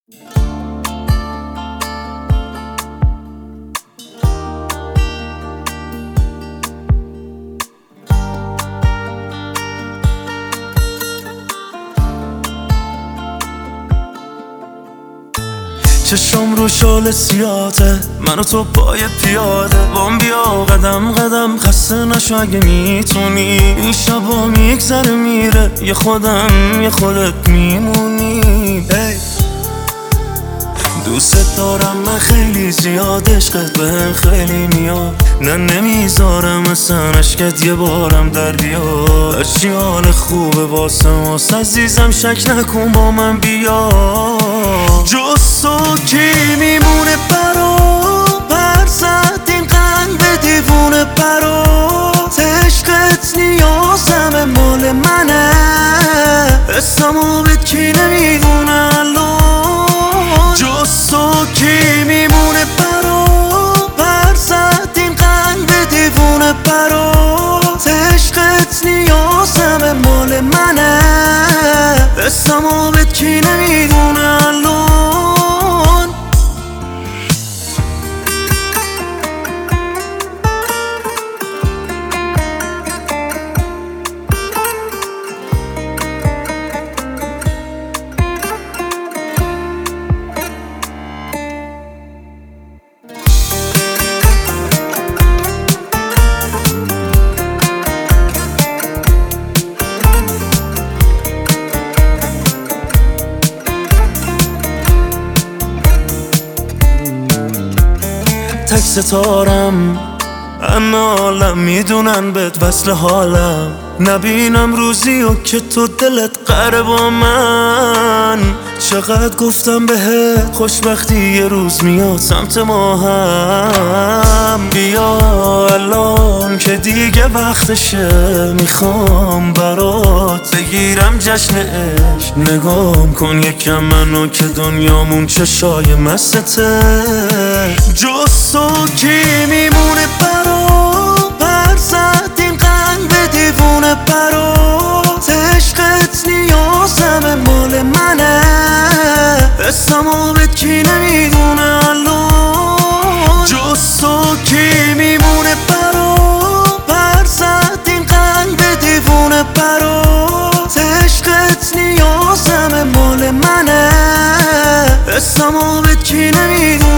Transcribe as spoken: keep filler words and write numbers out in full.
چشم رو شال سیاته، من و تو پای پیاده بام بیا قدم قدم، خسته نشو اگه میتونی. این شبا میگذره میره، یه خودم یه خودت میمونی. hey. دوست دارم من خیلی زیاد، عشقت بهم خیلی میاد، نه نمیذارم اصلا عشقت یه بارم در بیاد. هرچی حال خوبه واسه ماست عزیزم، شک نکن با من بیا. جز تو کی میمونه برا پر زد این قلب دیوونه برات. عشقت نیازم مال منه، اسمو به کی نمیدونه الان. جز تو کی میمونه برا پر زد این قلب دیوونه برات. عشقت نیازم مال منه، اسمو به کی نمیدونه الان. تک ستارم همه عالم میدونن بهت وصل حالم، نبینم روزی و که تو دلت قره با من. چقدر گفتم بهت خوشبختی یه روز میاد سمت ما هم. بیا الان که دیگه وقتشه، میخوام برات بگیرم جشن عشق. نگام کن یکم منو که دنیامون چشای مستته. جز تو کی میمونه برا پر زد این قلب دیوونه برات. عشقت نیازم مال منه، اسمو به کی نمیدونه الان. جز تو کی میمونه برا پر زد این قلب دیوونه برات. عشقت نیازم مال منه، اسمو به کی نمیدونه